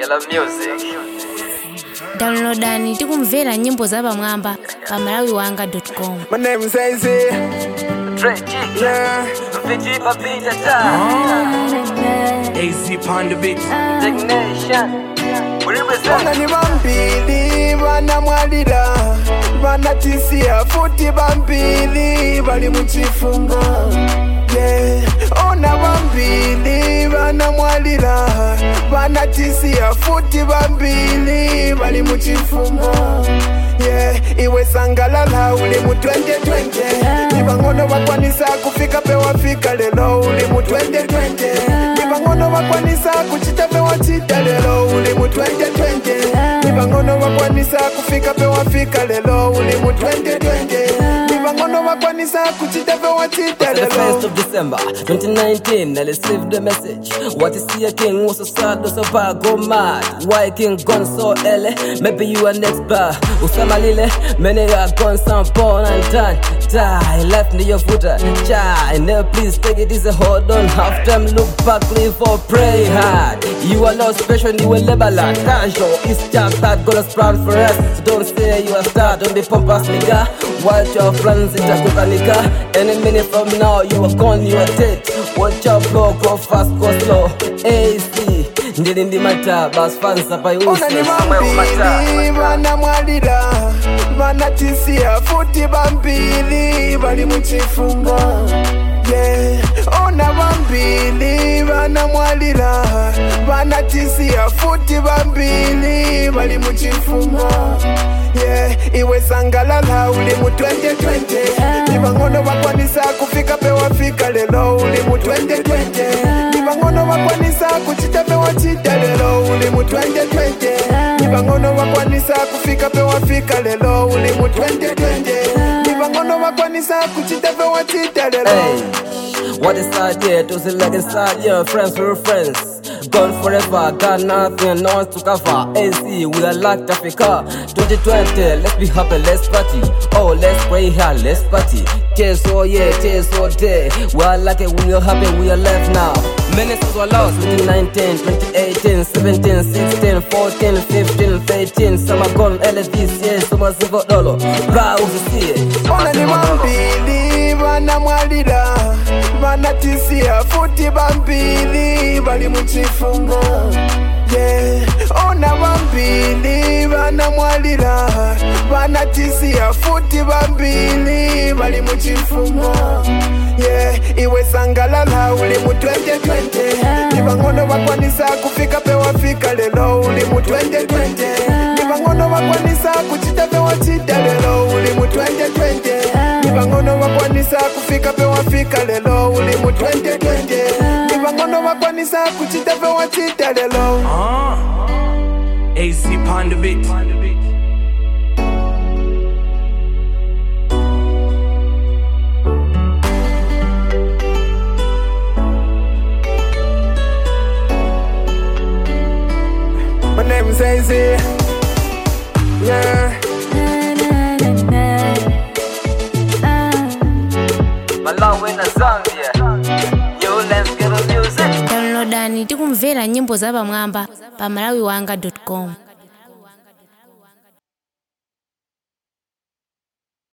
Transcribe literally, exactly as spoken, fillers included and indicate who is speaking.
Speaker 1: Killer music.
Speaker 2: Downloadani tikumvera nyimbo za pamwamba pa malawi wanga dot com.
Speaker 3: My name is Easy.
Speaker 1: Dre G.
Speaker 3: Yeah.
Speaker 1: Fiji Papita time.
Speaker 3: Easy upon the beat.
Speaker 1: Dignation. We represent.
Speaker 3: Ona ni bambili bana mwalira bana tisia futi bambili bali muchifunga. Yeah. Ona bambili bana mwalira bana tisia futi bambili bali muchifunga. Yeah, iwe sangalala uli mu twenty twenty. Nibangono bakwanisa kufika pe wafika lelo uli mu twenty twenty. Nibangono bakwanisa kuchita pe wachita lelo uli mu twenty twenty. Nibangono bakwanisa kufika pe wafika lelo uli mu twenty twenty. Nibangono bakwanisa kuchita pe wachita lelo.
Speaker 4: The first of December twenty nineteen, I received the message. What is see a king was so sad, was so bad, go mad. Why king gone so early? Maybe you are next bar. Usama lile, many are gone, some born and done. Die, left me your footer. Chai, now please take it easy, hold on. Half time, look back, live for pray hard. You are not special, you will never lack. Casual, it's just that God has planned for us. So don't say you are star, don't be pompous, nigga. Watch your friends in Takuka, nigga. Any minute from now, you are gone, you are dead. Watch your flow, go fast, go slow. A C, ndili ndi mata, bas fans hapa yusi.
Speaker 3: Ona ni bambili bana mwalira bana tisia futi bambili bali muchifunga. Yeah. Ona bambili bana mwalira bana tisia futi bambili bali muchifunga. Yeah, iwe sangalala uli mu twenty twenty. Nibangono bakwanisa kufika pe wafika lelo uli mu twenty twenty. Nibangono bakwanisa kuchita pe wachita lelo uli mu twenty twenty. Nibangono bakwanisa kufika pe wafika lelo uli mu twenty twenty. Nibangono bakwanisa kuchita pe wachita lelo.
Speaker 4: Hey, what is that here? To the leg inside, yeah, friends, we're friends. Gone forever, got nothing, no one to cover. A C, we are like Africa. twenty twenty, let's be happy, let's party. Oh, let's pray hard, let's party. Cheers, oh yeah, cheers, oh day. We are like it, we are happy, we are live now. Minutes were lost, twenty nineteen, twenty eighteen, seventeen, sixteen, fourteen, fifteen, thirteen. Summer gone, L V C, yeah, summer zero dollar. Browse to see it.
Speaker 3: Ona ni bambili bana mwalira bana tisia futi bambili bali muchifunga. Yeah. Ona bambili bana mwalira bana tisia futi bambili bali muchifunga. Yeah, iwe sangalala uli mu twenty twenty. Nibangono bakwanisa kufika pe wafika lelo uli mu twenty twenty. Nibangono bakwanisa kuchita pe wachita lelo uli mu twenty twenty. Nibangono bakwanisa kufika pe wafika lelo uli mu twenty twenty. Nibangono bakwanisa kuchita pe wachita lelo.
Speaker 5: Ah, A C upon the beat.
Speaker 3: My name is Easy. Yeah.
Speaker 1: Malawi na Zambia. Yo, let's get on music.
Speaker 2: Downloadani tikumvera nyimbo za pamwamba pa malawi wanga dot com.